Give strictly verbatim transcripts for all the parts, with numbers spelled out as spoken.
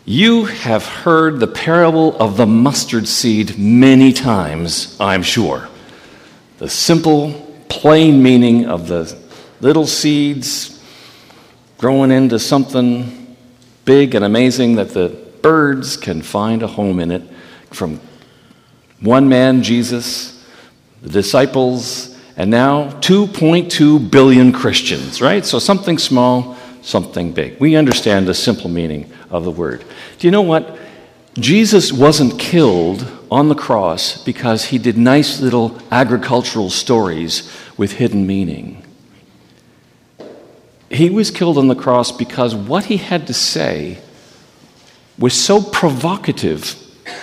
You have heard the parable of the mustard seed many times, I'm sure. The simple, plain meaning of the little seeds growing into something big and amazing that the birds can find a home in it. From one man, Jesus, the disciples, and now two point two billion Christians, right? So something small, something big. We understand the simple meaning of the word. Do you know what? Jesus wasn't killed on the cross because he did nice little agricultural stories with hidden meaning. He was killed on the cross because what he had to say was so provocative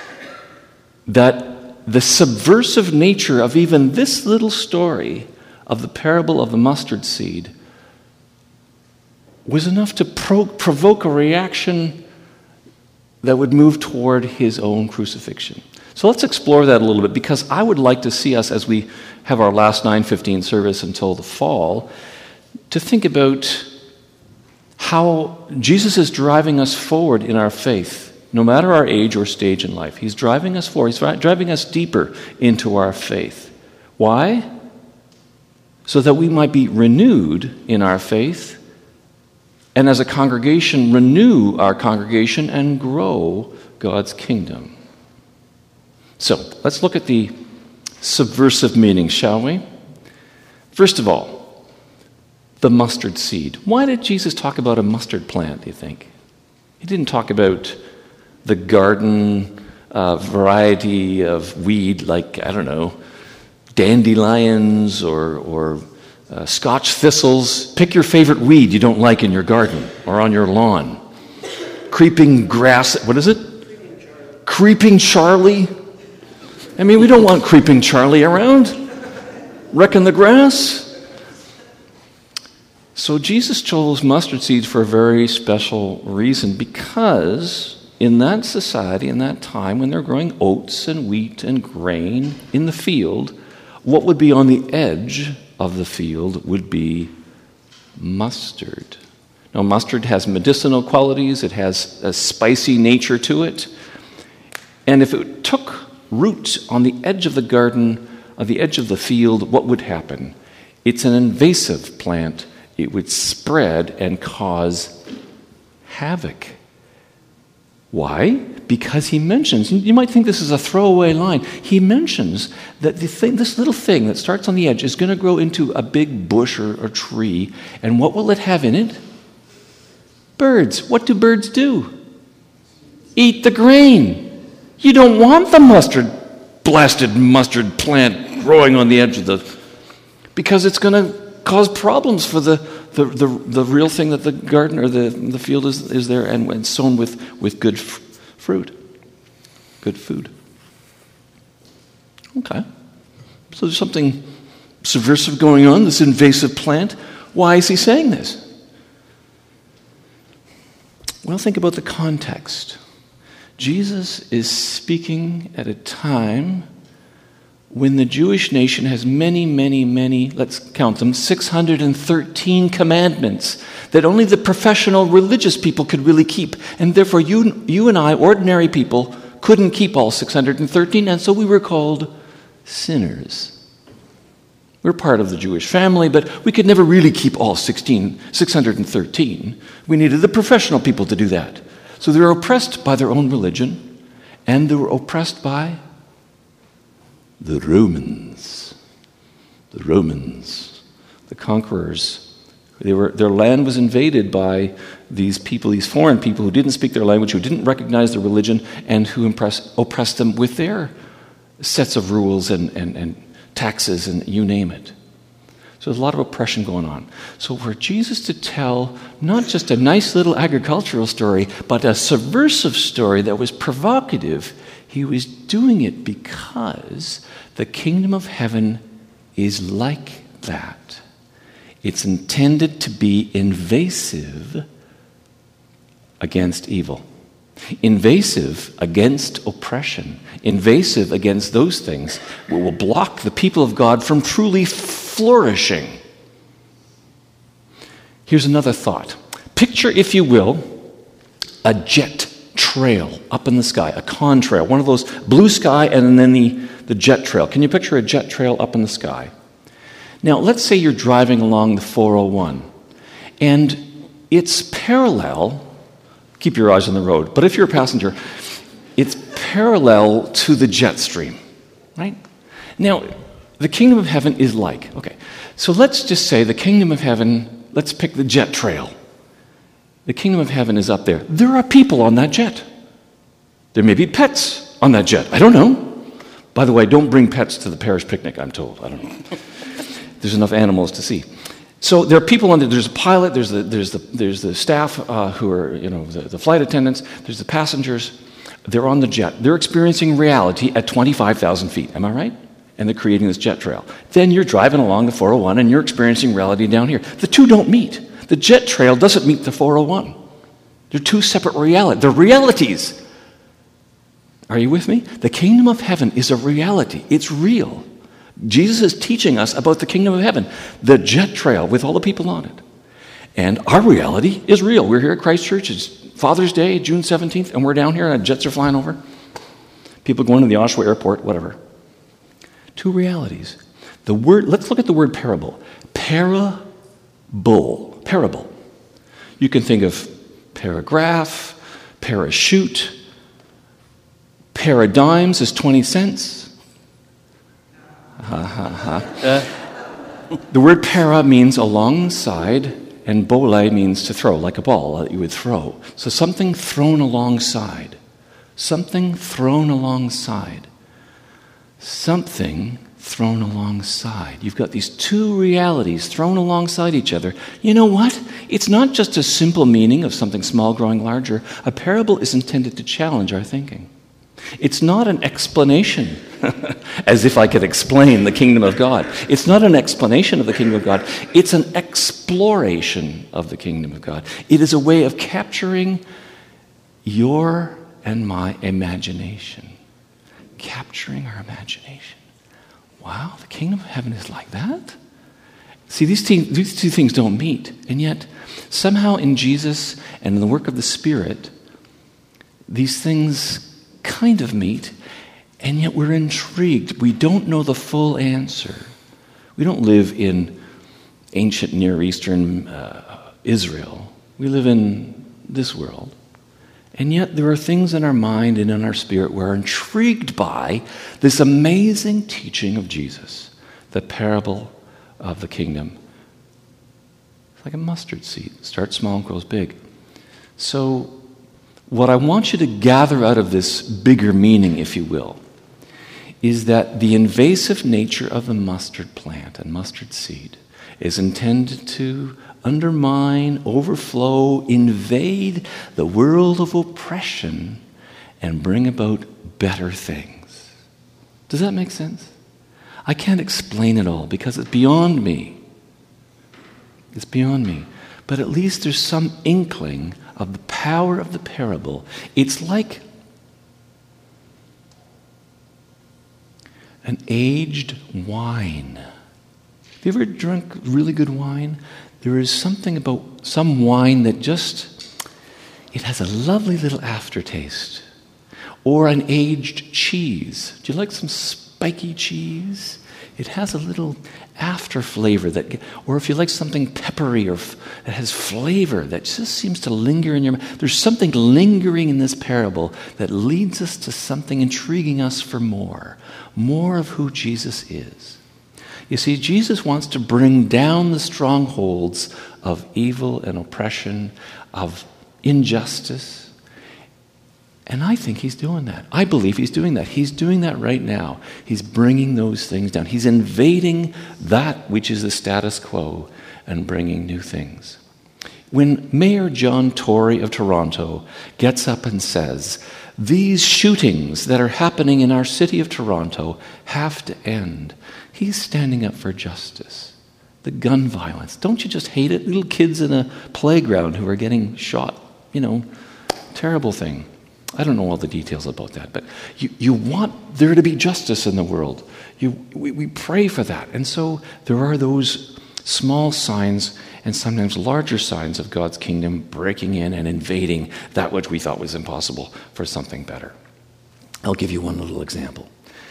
that the subversive nature of even this little story of the parable of the mustard seed was enough to pro- provoke a reaction that would move toward his own crucifixion. So let's explore that a little bit, because I would like to see us, as we have our last nine fifteen service until the fall, to think about how Jesus is driving us forward in our faith, no matter our age or stage in life. He's driving us forward. He's driving us deeper into our faith. Why? So that we might be renewed in our faith, and as a congregation, renew our congregation and grow God's kingdom. So, let's look at the subversive meaning, shall we? First of all, the mustard seed. Why did Jesus talk about a mustard plant, do you think? He didn't talk about the garden uh, variety of weed like, I don't know, dandelions or, or uh, Scotch thistles. Pick your favorite weed you don't like in your garden or on your lawn. Creeping grass, what is it? Creeping Charlie. I mean, we don't want Creeping Charlie around, wrecking the grass. So Jesus chose mustard seeds for a very special reason, because in that society, in that time, when they're growing oats and wheat and grain in the field, what would be on the edge of the field would be mustard. Now, mustard has medicinal qualities. It has a spicy nature to it. And if it took root on the edge of the garden, on the edge of the field, what would happen? It's an invasive plant. It would spread and cause havoc. Why? Because he mentions, you might think this is a throwaway line, he mentions that the thing, this little thing that starts on the edge is going to grow into a big bush or, or tree, and what will it have in it? Birds. What do birds do? Eat the grain. You don't want the mustard, blasted mustard plant growing on the edge of the, because it's going to cause problems for the, the, the, the real thing that the garden or the, the field is, is there and, and sown with, with good f- fruit, good food. Okay. So there's something subversive going on, this invasive plant. Why is he saying this? Well, think about the context. Jesus is speaking at a time when the Jewish nation has many, many, many, let's count them, six hundred thirteen commandments that only the professional religious people could really keep. And therefore, you, you and I, ordinary people, couldn't keep all six hundred thirteen, and so we were called sinners. We're part of the Jewish family, but we could never really keep all sixteen, six hundred thirteen. We needed the professional people to do that. So they were oppressed by their own religion, and they were oppressed by the Romans. The Romans, the conquerors. They were, their land was invaded by these people, these foreign people who didn't speak their language, who didn't recognize their religion, and who impress, oppressed them with their sets of rules and, and, and taxes and you name it. So there's a lot of oppression going on. So for Jesus to tell not just a nice little agricultural story, but a subversive story that was provocative, he was doing it because the kingdom of heaven is like that. It's intended to be invasive against evil, invasive against oppression, invasive against those things that will block the people of God from truly flourishing. Here's another thought. Picture, if you will, a jet trail up in the sky, a contrail, one of those blue sky and then the, the jet trail. Can you picture a jet trail up in the sky? Now, let's say you're driving along the four oh one, and it's parallel, keep your eyes on the road, but if you're a passenger, it's parallel to the jet stream, right? Now, the kingdom of heaven is like, okay, so let's just say the kingdom of heaven, let's pick the jet trail. The kingdom of heaven is up there. There are people on that jet. There may be pets on that jet. I don't know. By the way, don't bring pets to the parish picnic, I'm told. I don't know. There's enough animals to see. So there are people on there. There's a pilot. There's the there's the there's the staff uh, who are you know the, the flight attendants. There's the passengers. They're on the jet. They're experiencing reality at twenty-five thousand feet. Am I right? And they're creating this jet trail. Then you're driving along the four oh one and you're experiencing reality down here. The two don't meet. The jet trail doesn't meet the four oh one. They're two separate realities. They're realities. Are you with me? The kingdom of heaven is a reality. It's real. Jesus is teaching us about the kingdom of heaven, the jet trail with all the people on it. And our reality is real. We're here at Christ Church. It's Father's Day, June seventeenth, and we're down here and jets are flying over. People going to the Oshawa airport, whatever. Two realities. The word, let's look at the word parable. Parable. Parable. You can think of paragraph, parachute, paradigms is twenty cents. Ha, ha, ha. Uh. The word para means alongside, and bole means to throw, like a ball that you would throw. So something thrown alongside. Something thrown alongside. Something thrown alongside. You've got these two realities thrown alongside each other. You know what? It's not just a simple meaning of something small growing larger. A parable is intended to challenge our thinking. It's not an explanation, as if I could explain the kingdom of God. It's not an explanation of the kingdom of God. It's an exploration of the kingdom of God. It is a way of capturing your and my imagination. Capturing our imagination. Wow, the kingdom of heaven is like that? See, these, te- these two things don't meet. And yet, somehow in Jesus and in the work of the Spirit, these things kind of meet, and yet we're intrigued. We don't know the full answer. We don't live in ancient Near Eastern uh, Israel. We live in this world. And yet there are things in our mind and in our spirit we're intrigued by this amazing teaching of Jesus, the parable of the kingdom. It's like a mustard seed. It starts small and grows big. So what I want you to gather out of this bigger meaning, if you will, is that the invasive nature of the mustard plant and mustard seed is intended to undermine, overflow, invade the world of oppression and bring about better things. Does that make sense? I can't explain it all because it's beyond me. It's beyond me. But at least there's some inkling of the power of the parable. It's like an aged wine. Have you ever drunk really good wine? There is something about some wine that just, it has a lovely little aftertaste. Or an aged cheese. Do you like some spiky cheese? It has a little after flavor that, or if you like something peppery or f- that has flavor that just seems to linger in your mouth. There's something lingering in this parable that leads us to something intriguing us for more. More of who Jesus is. You see, Jesus wants to bring down the strongholds of evil and oppression, of injustice. And I think he's doing that. I believe he's doing that. He's doing that right now. He's bringing those things down. He's invading that which is the status quo and bringing new things. When Mayor John Tory of Toronto gets up and says, these shootings that are happening in our city of Toronto have to end, he's standing up for justice. The gun violence. Don't you just hate it? Little kids in a playground who are getting shot. You know, terrible thing. I don't know all the details about that, but you, you want there to be justice in the world. You, we, we pray for that. And so there are those small signs and sometimes larger signs of God's kingdom breaking in and invading that which we thought was impossible for something better. I'll give you one little example.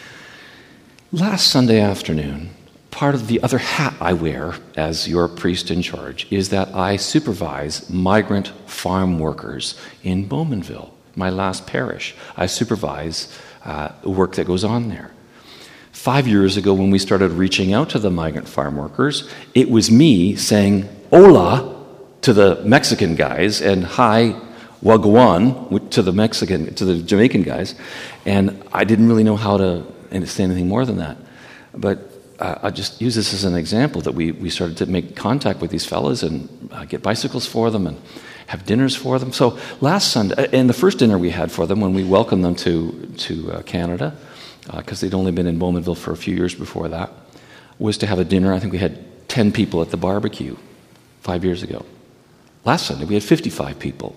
Last Sunday afternoon, part of the other hat I wear as your priest in charge is that I supervise migrant farm workers in Bowmanville, my last parish. I supervise uh, the work that goes on there. Five years ago, when we started reaching out to the migrant farm workers, it was me saying hola to the Mexican guys and hi wagwan to the Mexican, to the Jamaican guys, and I didn't really know how to say anything more than that. But uh, I just use this as an example that we, we started to make contact with these fellas and uh, get bicycles for them and have dinners for them. So last Sunday, and the first dinner we had for them when we welcomed them to, to uh, Canada, because uh, they'd only been in Bowmanville for a few years before that, was to have a dinner. I think we had ten people at the barbecue five years ago. Last Sunday, we had fifty-five people.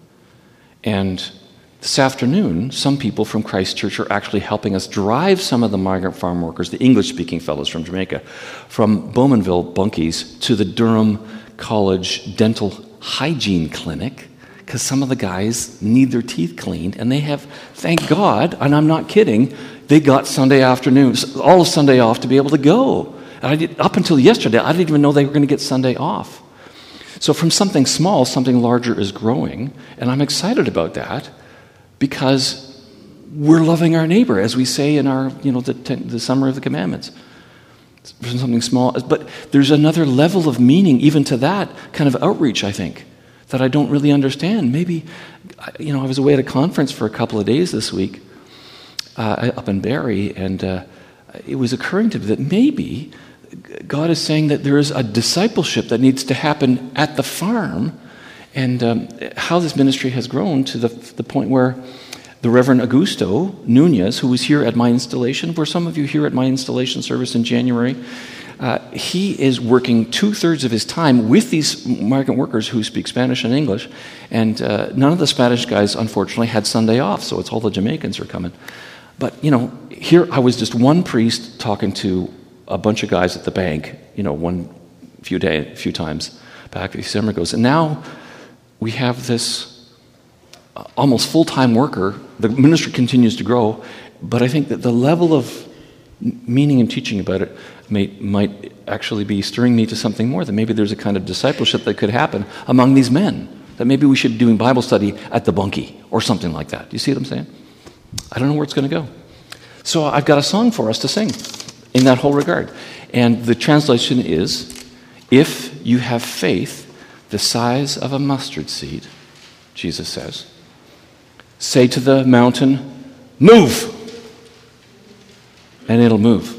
And this afternoon, some people from Christ Church are actually helping us drive some of the migrant farm workers, the English-speaking fellows from Jamaica, from Bowmanville bunkies to the Durham College Dental Hygiene Clinic, because some of the guys need their teeth cleaned, and they have, thank God, and I'm not kidding, they got Sunday afternoons, all of Sunday off to be able to go. And I did, up until yesterday, I didn't even know they were going to get Sunday off. So from something small, something larger is growing, and I'm excited about that because we're loving our neighbor, as we say in our, you know, the, the summary of the commandments. From something small, but there's another level of meaning even to that kind of outreach, I think, that I don't really understand. Maybe, you know, I was away at a conference for a couple of days this week uh, up in Barrie, and uh, it was occurring to me that maybe God is saying that there is a discipleship that needs to happen at the farm, and um, how this ministry has grown to the, the point where the Reverend Augusto Nunez, who was here at my installation, were some of you here at my installation service in January, uh, he is working two-thirds of his time with these migrant workers who speak Spanish and English, and uh, none of the Spanish guys, unfortunately, had Sunday off, so it's all the Jamaicans are coming. But, you know, here I was just one priest talking to a bunch of guys at the bank, you know, one few day, few times back a few summer goes, and now we have this uh, almost full-time worker. The ministry continues to grow, but I think that the level of meaning and teaching about it may, might actually be stirring me to something more, that maybe there's a kind of discipleship that could happen among these men, that maybe we should be doing Bible study at the bunkie or something like that. Do you see what I'm saying? I don't know where it's going to go. So I've got a song for us to sing in that whole regard. And the translation is, if you have faith the size of a mustard seed, Jesus says, say to the mountain, move, and it'll move.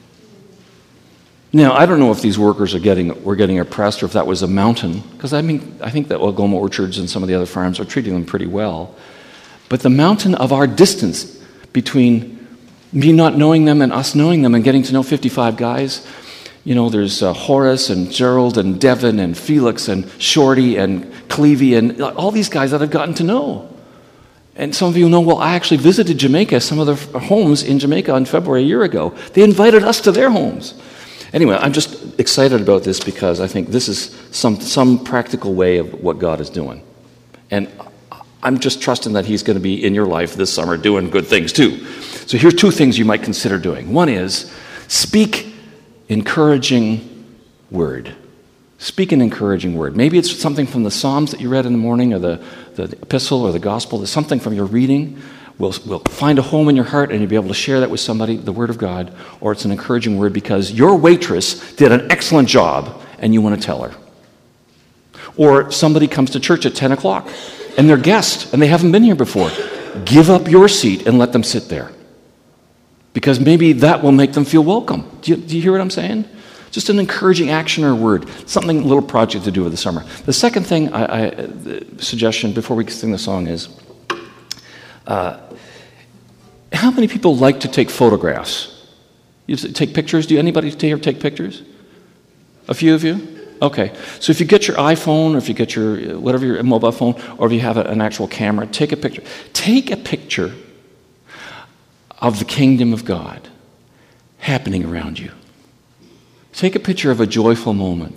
Now, I don't know if these workers are getting were getting oppressed or if that was a mountain, because I mean, I think that Algoma Orchards and some of the other farms are treating them pretty well. But the mountain of our distance between me not knowing them and us knowing them and getting to know fifty-five guys, you know, there's uh, Horace and Gerald and Devin and Felix and Shorty and Clevey and all these guys that I've gotten to know. And some of you know, well, I actually visited Jamaica, some of their homes in Jamaica in February a year ago. They invited us to their homes. Anyway, I'm just excited about this because I think this is some some practical way of what God is doing. And I'm just trusting that he's going to be in your life this summer doing good things too. So here's two things you might consider doing. One is speak encouraging word. Speak an encouraging word. Maybe it's something from the Psalms that you read in the morning or the, the epistle or the gospel. There's something from your reading. We'll, we'll find a home in your heart and you'll be able to share that with somebody, the word of God, or it's an encouraging word because your waitress did an excellent job and you want to tell her. Or somebody comes to church at ten o'clock and they're guests and they haven't been here before. Give up your seat and let them sit there. Because maybe that will make them feel welcome. Do you, do you hear what I'm saying? Just an encouraging action or word. Something, a little project to do with the summer. The second thing, I, I the suggestion before we sing the song is, uh, how many people like to take photographs? You take pictures? Do anybody here take pictures? A few of you? Okay. So if you get your iPhone or if you get your, whatever, your mobile phone, or if you have a, an actual camera, take a picture. Take a picture of the kingdom of God happening around you. Take a picture of a joyful moment.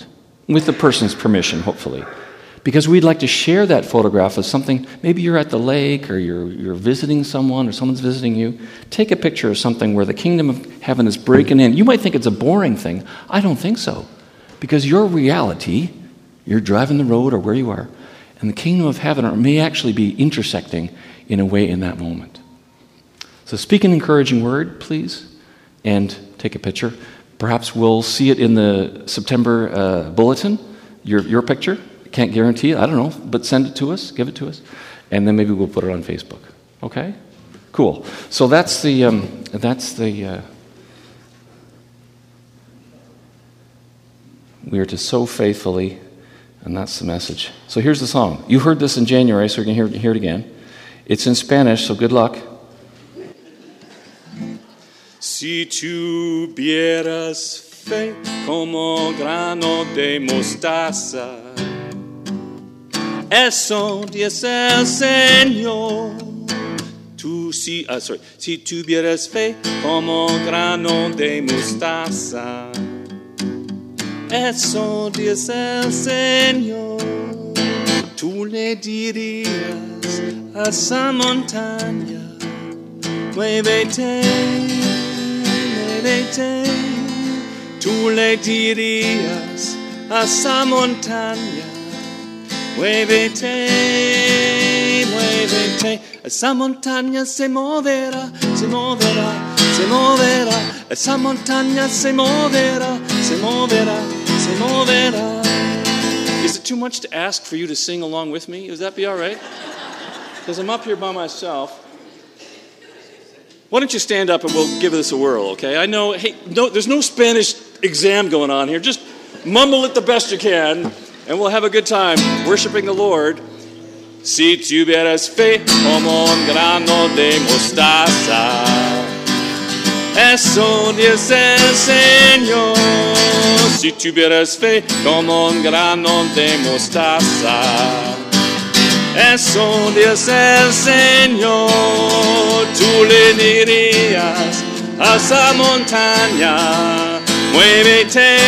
with the person's permission, hopefully. Because we'd like to share that photograph with something. Maybe you're at the lake, or you're, you're visiting someone, or someone's visiting you. Take a picture of something where the kingdom of heaven is breaking in. You might think it's a boring thing. I don't think so. Because your reality, you're driving the road or where you are, and the kingdom of heaven may actually be intersecting in a way in that moment. So speak an encouraging word, please, and take a picture. Perhaps we'll see it in the September uh, bulletin, your, your picture. Can't guarantee it, I don't know, but send it to us, give it to us, and then maybe we'll put it on Facebook. Okay? Cool. So that's the, um, that's the, uh, we are to sow faithfully, and that's the message. So here's the song. You heard this in January, so you're going to hear, hear it again. It's in Spanish, so good luck. Si tuvieras fe como grano de mostaza, eso dice el Señor. Tú si, ah, sorry. Si tuvieras fe como grano de mostaza, eso dice el Señor. Tú le dirías a esa montaña, muévete, muévete. Tú le dirías a esa montaña, muévete, muévete. Esa montaña se moverá, se moverá, se moverá. Esa montaña se moverá, se moverá, se moverá. Is it too much to ask for you to sing along with me? Would that be all right? Because I'm up here by myself. Why don't you stand up and we'll give this a whirl, okay? I know, hey, no, there's no Spanish exam going on here. Just mumble it the best you can, and we'll have a good time worshiping the Lord. Si tuvieras fe como un grano de mostaza, eso dice el Señor. Si tuvieras fe como un grano de mostaza, eso dice el Señor. Tú le dirías a esa montaña, muévete,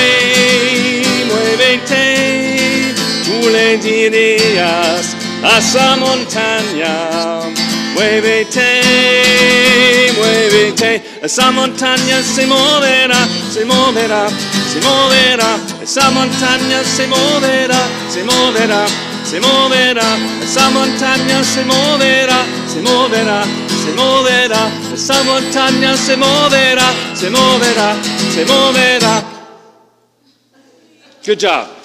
muévete. Tú le dirías a esa montaña, muévete, muévete. Esa montaña se moverá, se moverá, se moverá. Esa montaña se moverá, se moverá, se moverá. Esa montaña se moverá, se moverá, se moverá. Esa montaña se moverá, se moverá, se moverá. Good job.